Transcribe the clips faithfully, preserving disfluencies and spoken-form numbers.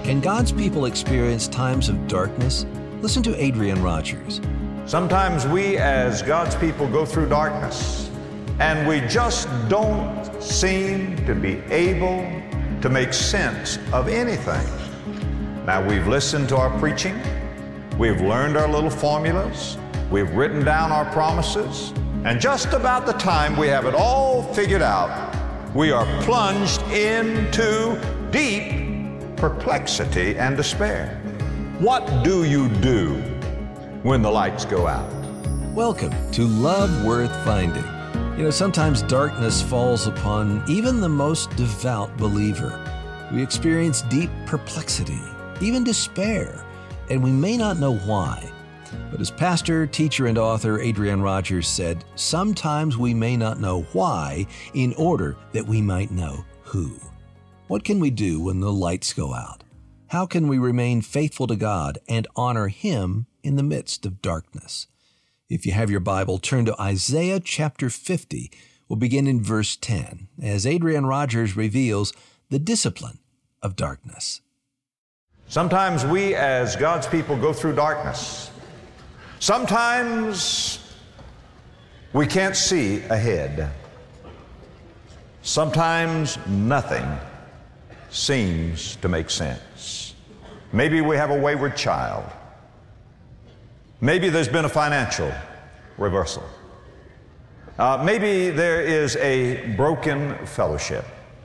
Can God's people experience times of darkness? Listen to Adrian Rogers. Sometimes we as God's people go through darkness, and we just don't seem to be able to make sense of anything. Now, we've listened to our preaching, we've learned our little formulas, we've written down our promises, and just about the time we have it all figured out, we are plunged into deep perplexity and despair. What do you do when the lights go out? Welcome to Love Worth Finding. You know, sometimes darkness falls upon even the most devout believer. We experience deep perplexity, even despair, and we may not know why. But as pastor, teacher, and author Adrian Rogers said, sometimes we may not know why in order that we might know who. What can we do when the lights go out? How can we remain faithful to God and honor Him in the midst of darkness? If you have your Bible, turn to Isaiah chapter fifty. We'll begin in verse ten, as Adrian Rogers reveals the discipline of darkness. Sometimes we as God's people go through darkness. Sometimes we can't see ahead. Sometimes nothing seems to make sense. Maybe we have a wayward child. Maybe there's been a financial reversal. Uh, maybe there is a broken fellowship.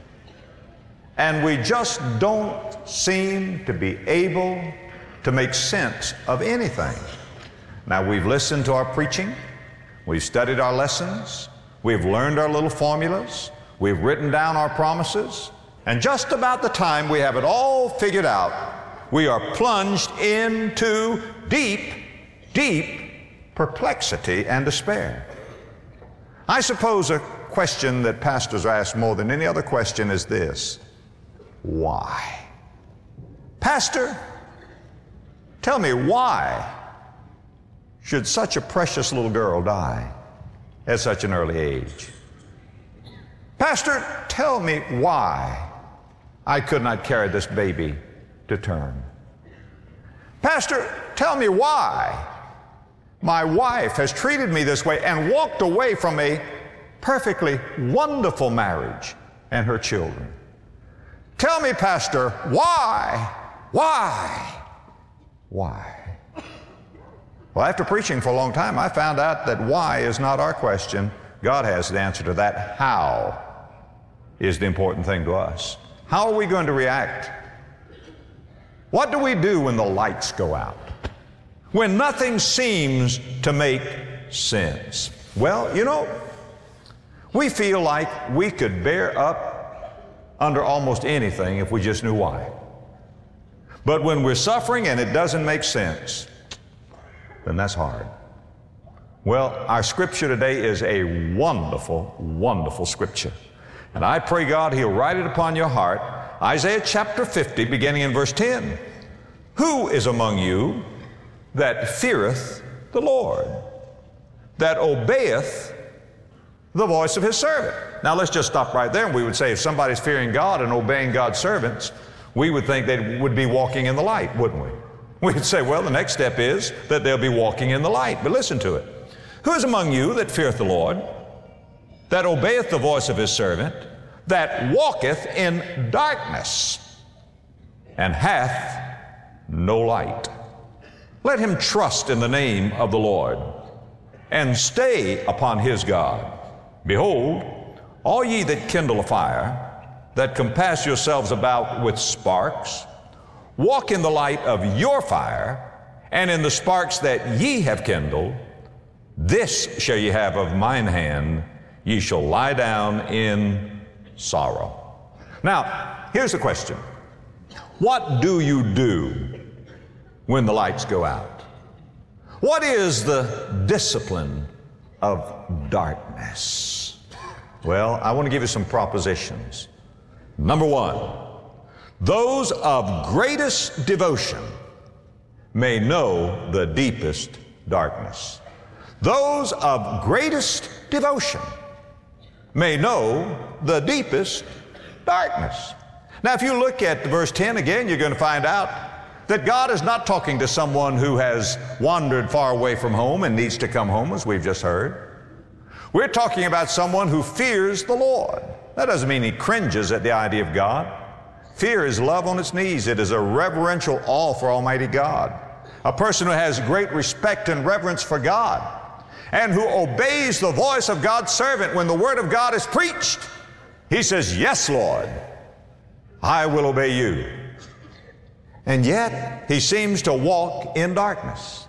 And we just don't seem to be able to make sense of anything. Now, we've listened to our preaching, we've studied our lessons, we've learned our little formulas, we've written down our promises, and just about the time we have it all figured out, we are plunged into deep, deep perplexity and despair. I suppose a question that pastors are asked more than any other question is this: why? Pastor, tell me, why should such a precious little girl die at such an early age? Pastor, tell me why I could not carry this baby to term. Pastor, tell me why my wife has treated me this way and walked away from a perfectly wonderful marriage and her children. Tell me, Pastor, why, why, why? Well, after preaching for a long time, I found out that why is not our question. God has the answer to that. How is the important thing to us. How are we going to react? What do we do when the lights go out? When nothing seems to make sense? Well, you know, we feel like we could bear up under almost anything if we just knew why. But when we're suffering and it doesn't make sense, then that's hard. Well, our scripture today is a wonderful, wonderful scripture. And I pray God He'll write it upon your heart. Isaiah chapter fifty, beginning in verse ten. Who is among you that feareth the Lord, that obeyeth the voice of His servant? Now let's just stop right there, and we would say if somebody's fearing God and obeying God's servants, we would think they would be walking in the light, wouldn't we? We'd say, well, the next step is that they'll be walking in the light. But listen to it. Who is among you that feareth the Lord, that obeyeth the voice of His servant, that walketh in darkness, and hath no light? Let him trust in the name of the Lord, and stay upon his God. Behold, all ye that kindle a fire, that compass yourselves about with sparks, walk in the light of your fire, and in the sparks that ye have kindled, this shall ye have of mine hand, ye shall lie down in sorrow. Now, here's the question. What do you do when the lights go out? What is the discipline of darkness? Well, I want to give you some propositions. Number one, those of greatest devotion may know the deepest darkness. Those of greatest devotion may know the deepest darkness. Now, if you look at verse ten again, you're going to find out that God is not talking to someone who has wandered far away from home and needs to come home, as we've just heard. We're talking about someone who fears the Lord. That doesn't mean he cringes at the idea of God. Fear is love on its knees. It is a reverential awe for Almighty God. A person who has great respect and reverence for God and who obeys the voice of God's servant when the Word of God is preached. He says, yes, Lord, I will obey you. And yet, he seems to walk in darkness.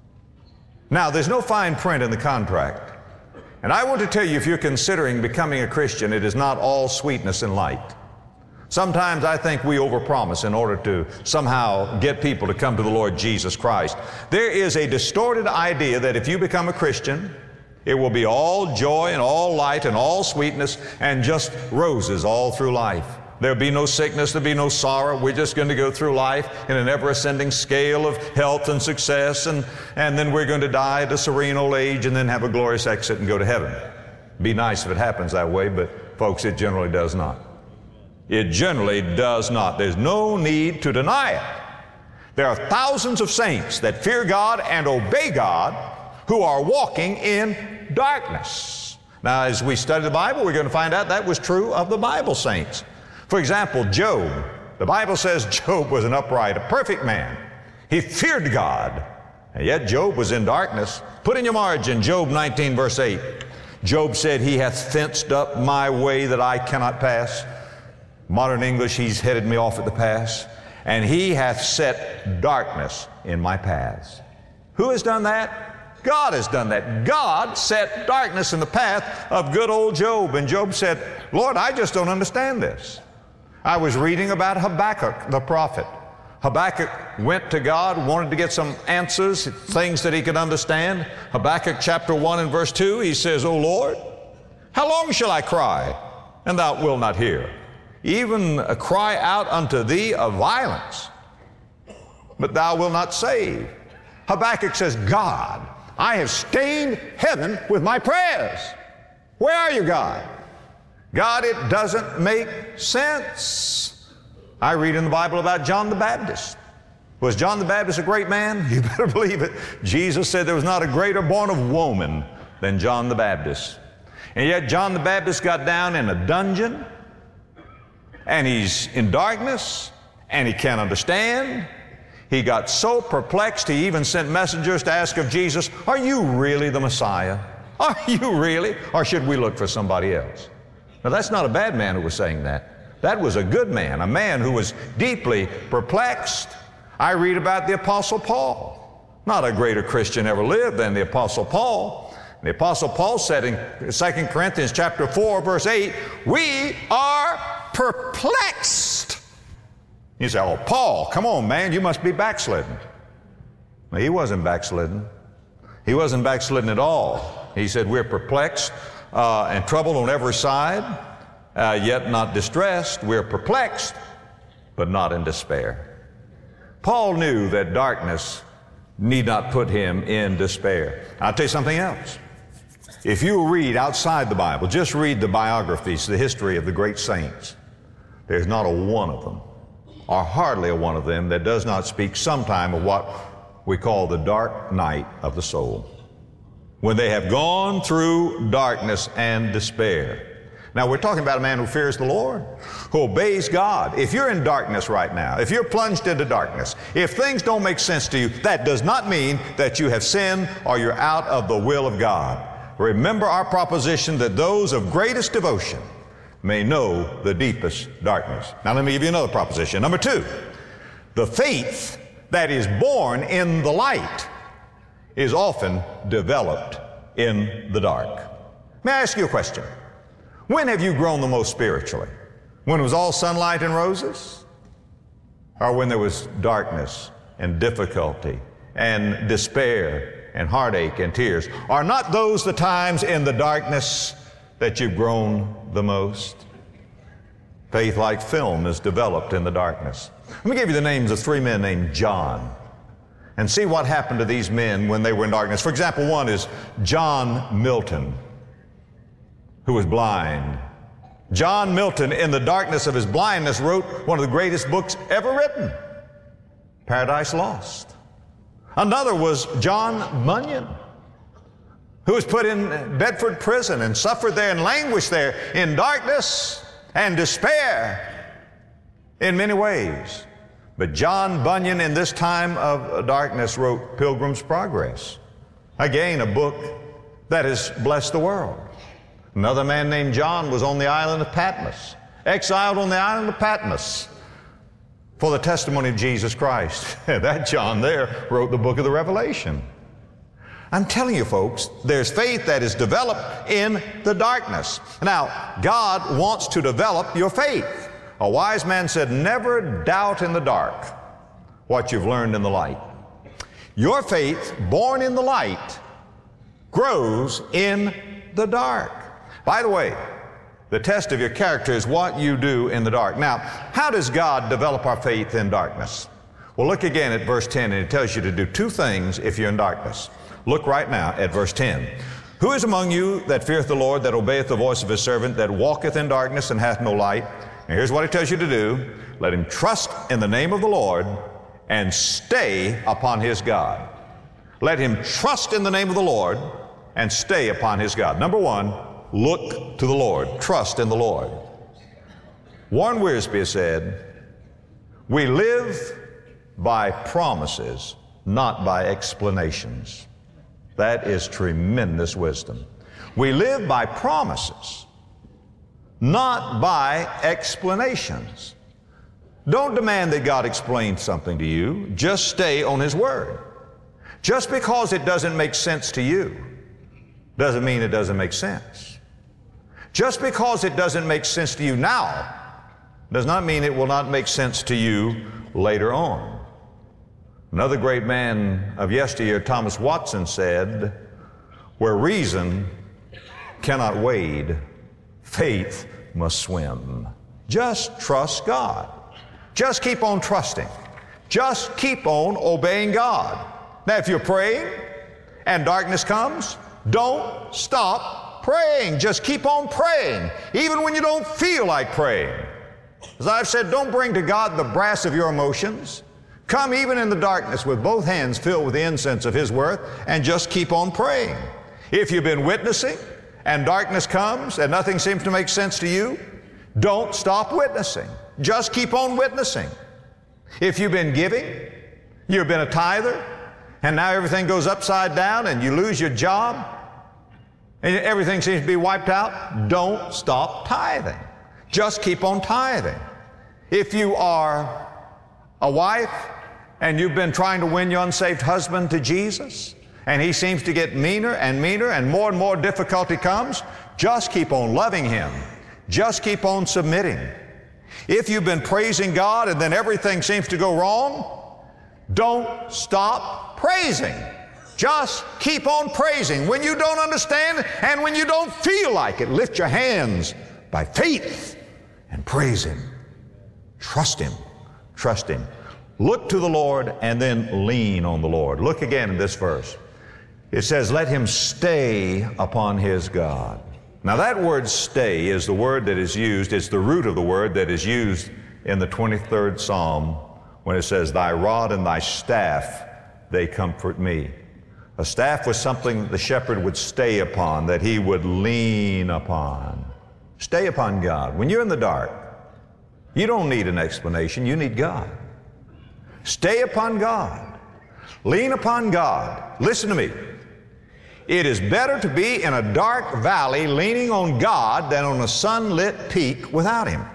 Now, there's no fine print in the contract. And I want to tell you, if you're considering becoming a Christian, it is not all sweetness and light. Sometimes I think we overpromise in order to somehow get people to come to the Lord Jesus Christ. There is a distorted idea that if you become a Christian, it will be all joy and all light and all sweetness and just roses all through life. There'll be no sickness, there'll be no sorrow. We're just going to go through life in an ever-ascending scale of health and success, and, and then we're going to die at a serene old age and then have a glorious exit and go to heaven. Be nice if it happens that way, but folks, it generally does not. It generally does not. There's no need to deny it. There are thousands of saints that fear God and obey God who are walking in darkness. Now, as we study the Bible, we're going to find out that was true of the Bible saints. For example, Job. The Bible says Job was an upright, a perfect man. He feared God, and yet Job was in darkness. Put in your margin, Job nineteen, verse eight. Job said, he hath fenced up my way that I cannot pass. Modern English, he's headed me off at the pass. And he hath set darkness in my paths. Who has done that? God has done that. God set darkness in the path of good old Job. And Job said, Lord, I just don't understand this. I was reading about Habakkuk, the prophet. Habakkuk went to God, wanted to get some answers, things that he could understand. Habakkuk chapter one and verse two, he says, O Lord, how long shall I cry, and thou wilt not hear? Even a cry out unto thee of violence, but thou wilt not save. Habakkuk says, God, I have stained heaven with my prayers. Where are you, God? God, it doesn't make sense. I read in the Bible about John the Baptist. Was John the Baptist a great man? You better believe it. Jesus said there was not a greater born of woman than John the Baptist. And yet John the Baptist got down in a dungeon, and he's in darkness, and he can't understand. He got so perplexed, he even sent messengers to ask of Jesus, are you really the Messiah? Are you really? Or should we look for somebody else? Now, that's not a bad man who was saying that. That was a good man, a man who was deeply perplexed. I read about the Apostle Paul. Not a greater Christian ever lived than the Apostle Paul. The Apostle Paul said in Second Corinthians chapter four, verse eight, we are perplexed. You say, oh, Paul, come on, man, you must be backslidden. No, he wasn't backslidden. He wasn't backslidden at all. He said, we're perplexed uh, and troubled on every side, uh, yet not distressed. We're perplexed, but not in despair. Paul knew that darkness need not put him in despair. I'll tell you something else. If you read outside the Bible, just read the biographies, the history of the great saints, there's not a one of them, or hardly a one of them, that does not speak sometime of what we call the dark night of the soul, when they have gone through darkness and despair. Now, we're talking about a man who fears the Lord, who obeys God. If you're in darkness right now, if you're plunged into darkness, if things don't make sense to you, that does not mean that you have sinned or you're out of the will of God. Remember our proposition that those of greatest devotion may know the deepest darkness. Now, let me give you another proposition. Number two, the faith that is born in the light is often developed in the dark. May I ask you a question? When have you grown the most spiritually? When it was all sunlight and roses? Or when there was darkness and difficulty and despair and heartache and tears? Are not those the times in the darkness that you've grown the most? Faith, like film, is developed in the darkness. Let me give you the names of three men named John, and see what happened to these men when they were in darkness. For example, one is John Milton, who was blind. John Milton, in the darkness of his blindness, wrote one of the greatest books ever written, Paradise Lost. Another was John Bunyan, who was put in Bedford prison and suffered there and languished there in darkness and despair in many ways. But John Bunyan, in this time of darkness, wrote Pilgrim's Progress. Again, a book that has blessed the world. Another man named John was on the island of Patmos, exiled on the island of Patmos for the testimony of Jesus Christ. That John there wrote the book of the Revelation. I'm telling you, folks, there's faith that is developed in the darkness. Now, God wants to develop your faith. A wise man said, never doubt in the dark what you've learned in the light. Your faith, born in the light, grows in the dark. By the way, the test of your character is what you do in the dark. Now, how does God develop our faith in darkness? Well, look again at verse ten, and it tells you to do two things if you're in darkness. Look right now at verse ten. Who is among you that feareth the Lord, that obeyeth the voice of his servant, that walketh in darkness and hath no light? And here's what it tells you to do. Let him trust in the name of the Lord and stay upon his God. Let him trust in the name of the Lord and stay upon his God. Number one, look to the Lord. Trust in the Lord. Warren Wiersbe has said, we live by promises, not by explanations. That is tremendous wisdom. We live by promises, not by explanations. Don't demand that God explain something to you. Just stay on his word. Just because it doesn't make sense to you doesn't mean it doesn't make sense. Just because it doesn't make sense to you now does not mean it will not make sense to you later on. Another great man of yesteryear, Thomas Watson, said, where reason cannot wade, faith must swim. Just trust God. Just keep on trusting. Just keep on obeying God. Now, if you're praying and darkness comes, don't stop praying. Just keep on praying, even when you don't feel like praying. As I've said, don't bring to God the brass of your emotions. Come even in the darkness with both hands filled with the incense of his worth and just keep on praying. If you've been witnessing and darkness comes and nothing seems to make sense to you, don't stop witnessing. Just keep on witnessing. If you've been giving, you've been a tither, and now everything goes upside down and you lose your job, and everything seems to be wiped out, don't stop tithing. Just keep on tithing. If you are a wife and you've been trying to win your unsaved husband to Jesus, and he seems to get meaner and meaner and more and more difficulty comes, just keep on loving him. Just keep on submitting. If you've been praising God and then everything seems to go wrong, don't stop praising. Just keep on praising. When you don't understand and when you don't feel like it, lift your hands by faith and praise him. Trust him. Trust him. Look to the Lord and then lean on the Lord. Look again in this verse. It says, let him stay upon his God. Now that word stay is the word that is used, it's the root of the word that is used in the twenty-third Psalm when it says, thy rod and thy staff, they comfort me. A staff was something the shepherd would stay upon, that he would lean upon. Stay upon God. When you're in the dark, you don't need an explanation, you need God. Stay upon God. Lean upon God. Listen to me. It is better to be in a dark valley leaning on God than on a sunlit peak without him.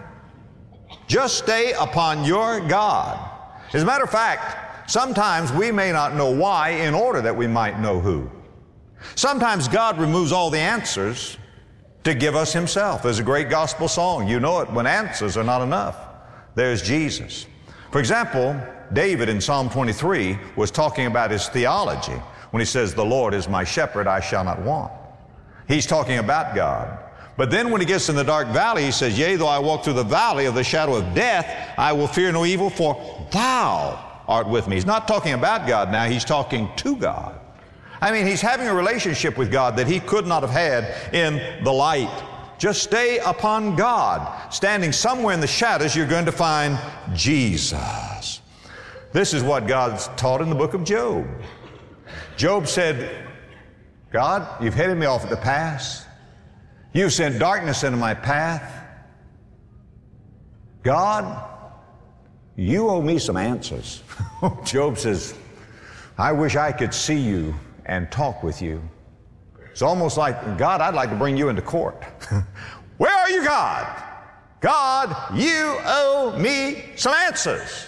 Just stay upon your God. As a matter of fact, sometimes we may not know why in order that we might know who. Sometimes God removes all the answers to give us himself. There's a great gospel song. You know it when answers are not enough. There's Jesus. For example, David in Psalm twenty-three was talking about his theology when he says, the Lord is my shepherd, I shall not want. He's talking about God. But then when he gets in the dark valley, he says, yea, though I walk through the valley of the shadow of death, I will fear no evil, for thou art with me. He's not talking about God now, he's talking to God. I mean, he's having a relationship with God that he could not have had in the light. Just stay upon God. Standing somewhere in the shadows, you're going to find Jesus. This is what God's taught in the book of Job. Job said, God, you've headed me off at the pass. You've sent darkness into my path. God, you owe me some answers. Job says, I wish I could see you and talk with you. It's almost like, God, I'd like to bring you into court. Where are you, God? God, you owe me some answers.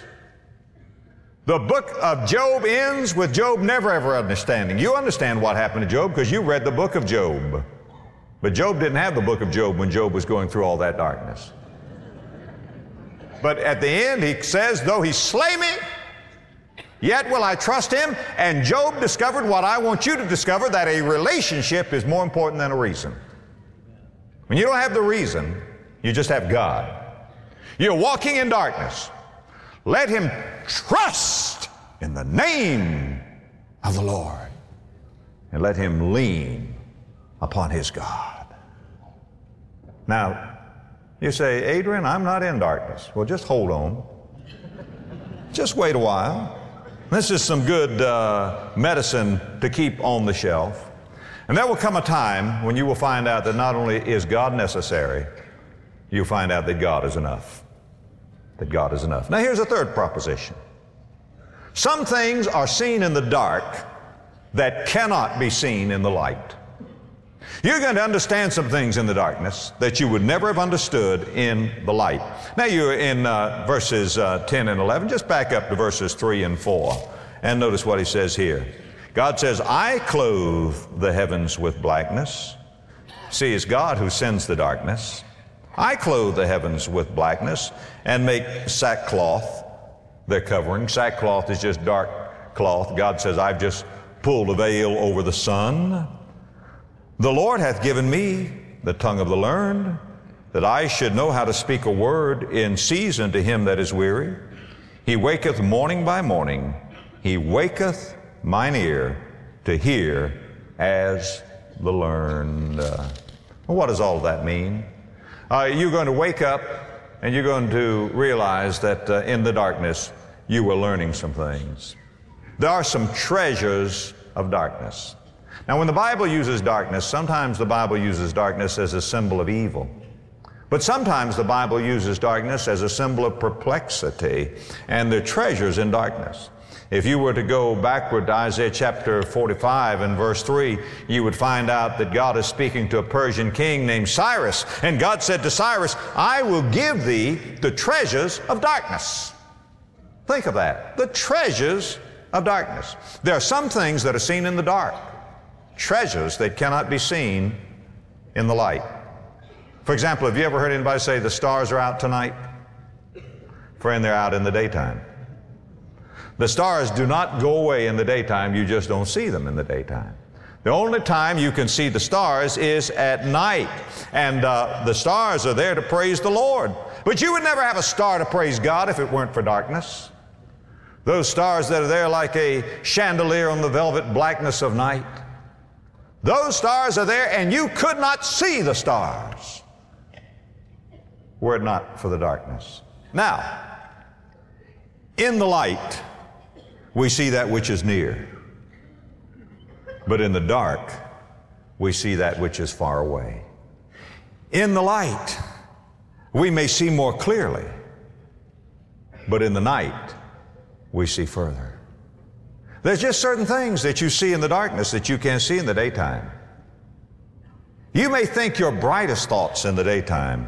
The book of Job ends with Job never ever understanding. You understand what happened to Job because you read the book of Job. But Job didn't have the book of Job when Job was going through all that darkness. But at the end he says, though he slay me, yet will I trust him. And Job discovered what I want you to discover, that a relationship is more important than a reason. When you don't have the reason, you just have God. You're walking in darkness. Let him trust in the name of the Lord. And let him lean upon his God. Now, you say, Adrian, I'm not in darkness. Well, just hold on. Just wait a while. This is some good uh, medicine to keep on the shelf. And there will come a time when you will find out that not only is God necessary, you'll find out that God is enough. That God is enough. Now here's a third proposition. Some things are seen in the dark that cannot be seen in the light. You're going to understand some things in the darkness that you would never have understood in the light. Now you're in uh, verses uh, ten and eleven. Just back up to verses three and four and notice what he says here. God says, I clothe the heavens with blackness. See, it's God who sends the darkness. I clothe the heavens with blackness and make sackcloth their covering. Sackcloth is just dark cloth. God says, I've just pulled a veil over the sun. The Lord hath given me the tongue of the learned, that I should know how to speak a word in season to him that is weary. He waketh morning by morning. He waketh mine ear to hear as the learned. Uh, what does all of that mean? Uh, you're going to wake up and you're going to realize that uh, in the darkness you were learning some things. There are some treasures of darkness. Now, when the Bible uses darkness, sometimes the Bible uses darkness as a symbol of evil. But sometimes the Bible uses darkness as a symbol of perplexity, and there are treasures in darkness. If you were to go backward to Isaiah chapter forty-five and verse three, you would find out that God is speaking to a Persian king named Cyrus. And God said to Cyrus, I will give thee the treasures of darkness. Think of that. The treasures of darkness. There are some things that are seen in the dark. Treasures that cannot be seen in the light. For example, have you ever heard anybody say the stars are out tonight? Friend, they're out in the daytime. The stars do not go away in the daytime. You just don't see them in the daytime. The only time you can see the stars is at night. And uh, the stars are there to praise the Lord. But you would never have a star to praise God if it weren't for darkness. Those stars that are there like a chandelier on the velvet blackness of night. Those stars are there and you could not see the stars were it not for the darkness. Now, in the light, we see that which is near. But in the dark, we see that which is far away. In the light, we may see more clearly. But in the night, we see further. There's just certain things that you see in the darkness that you can't see in the daytime. You may think your brightest thoughts in the daytime,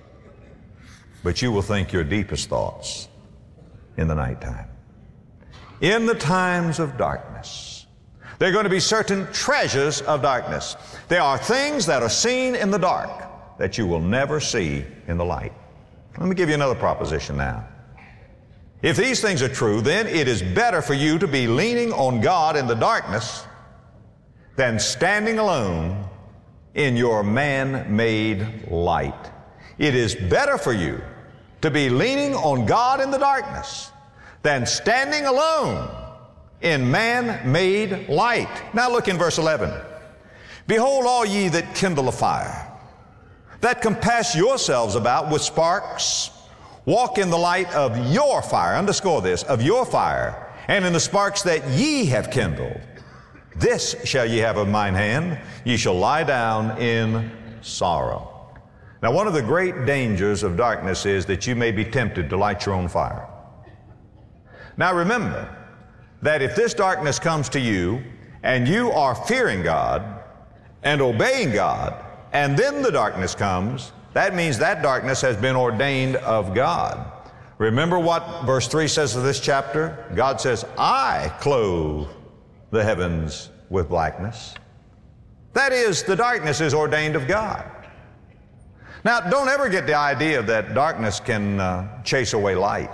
but you will think your deepest thoughts in the nighttime. In the times of darkness, there are going to be certain treasures of darkness. There are things that are seen in the dark that you will never see in the light. Let me give you another proposition now. If these things are true, then it is better for you to be leaning on God in the darkness than standing alone in your man-made light. It is better for you to be leaning on God in the darkness than standing alone in man-made light. Now look in verse eleven. Behold, all ye that kindle a fire, that compass yourselves about with sparks. Walk in the light of your fire, underscore this, of your fire, and in the sparks that ye have kindled. This shall ye have of mine hand, ye shall lie down in sorrow. Now, one of the great dangers of darkness is that you may be tempted to light your own fire. Now remember that if this darkness comes to you and you are fearing God and obeying God, and then the darkness comes, that means that darkness has been ordained of God. Remember what verse three says of this chapter? God says, I clothe the heavens with blackness. That is, the darkness is ordained of God. Now, don't ever get the idea that darkness can uh, chase away light.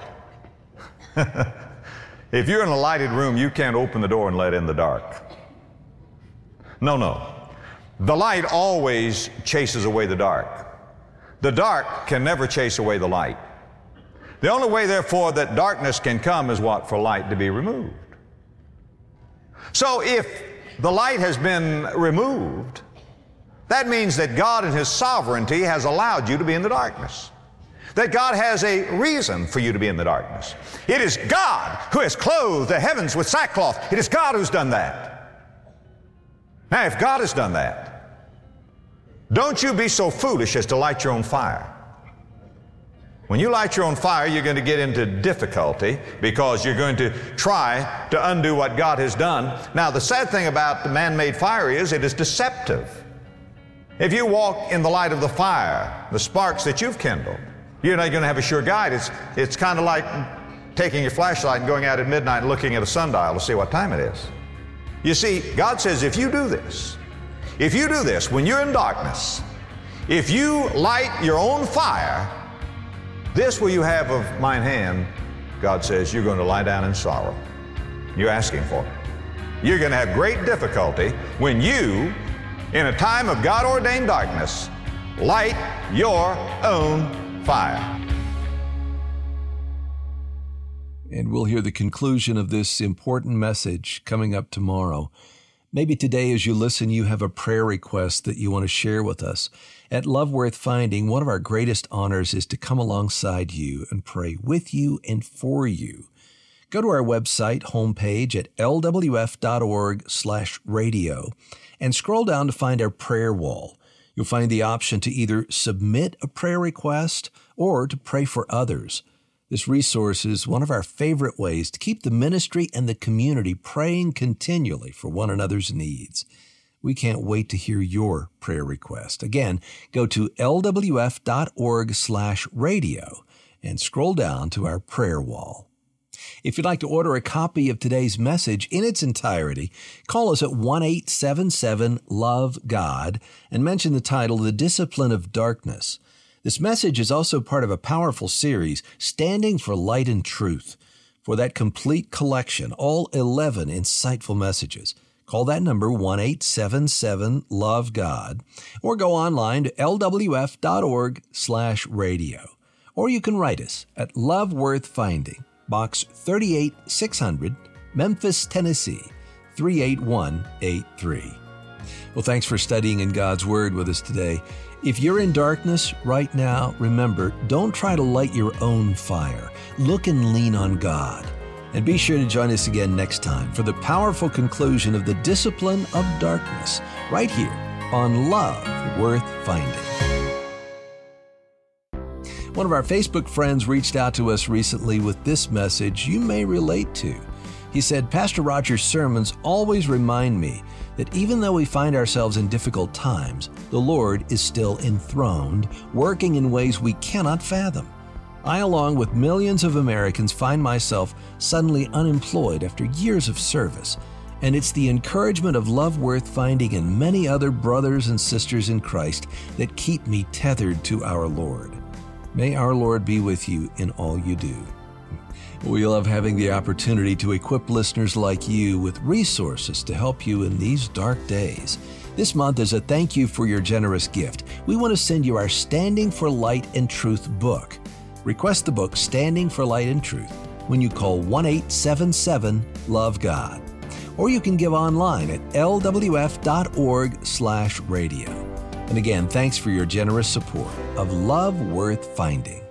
If you're in a lighted room, you can't open the door and let in the dark. No, no. The light always chases away the dark. The dark can never chase away the light. The only way, therefore, that darkness can come is what? For light to be removed. So if the light has been removed, that means that God in His sovereignty has allowed you to be in the darkness. That God has a reason for you to be in the darkness. It is God who has clothed the heavens with sackcloth. It is God who's done that. Now, if God has done that, don't you be so foolish as to light your own fire. When you light your own fire, you're going to get into difficulty because you're going to try to undo what God has done. Now, the sad thing about the man-made fire is it is deceptive. If you walk in the light of the fire, the sparks that you've kindled, you're not going to have a sure guide. It's, it's kind of like taking your flashlight and going out at midnight and looking at a sundial to see what time it is. You see, God says if you do this, if you do this when you're in darkness, if you light your own fire, this will you have of mine hand, God says, you're going to lie down in sorrow. You're asking for it. You're going to have great difficulty when you, in a time of God-ordained darkness, light your own fire. And we'll hear the conclusion of this important message coming up tomorrow. Maybe today as you listen, you have a prayer request that you want to share with us. At Love Worth Finding, one of our greatest honors is to come alongside you and pray with you and for you. Go to our website homepage at l w f dot org slash radio and scroll down to find our prayer wall. You'll find the option to either submit a prayer request or to pray for others. This resource is one of our favorite ways to keep the ministry and the community praying continually for one another's needs. We can't wait to hear your prayer request. Again, go to l w f dot org slash radio and scroll down to our prayer wall. If you'd like to order a copy of today's message in its entirety, call us at one eight seven seven love God and mention the title, The Discipline of Darkness. This message is also part of a powerful series, Standing for Light and Truth. For that complete collection, all eleven insightful messages, call that number one eight seven seven love God or go online to l w f dot org slash radio. Or you can write us at Love Worth Finding, Box thirty-eight six hundred, Memphis, Tennessee, three eight one eight three. Well, thanks for studying in God's Word with us today. If you're in darkness right now, remember, don't try to light your own fire. Look and lean on God. And be sure to join us again next time for the powerful conclusion of the discipline of darkness, right here on Love Worth Finding. One of our Facebook friends reached out to us recently with this message you may relate to. He said, Pastor Roger's sermons always remind me that even though we find ourselves in difficult times, the Lord is still enthroned, working in ways we cannot fathom. I, along with millions of Americans, find myself suddenly unemployed after years of service, and it's the encouragement of Love Worth Finding and many other brothers and sisters in Christ that keep me tethered to our Lord. May our Lord be with you in all you do. We love having the opportunity to equip listeners like you with resources to help you in these dark days. This month, as a thank you for your generous gift, we want to send you our Standing for Light and Truth book. Request the book Standing for Light and Truth when you call one eight seven seven love God. Or you can give online at l w f dot org slash radio. And again, thanks for your generous support of Love Worth Finding.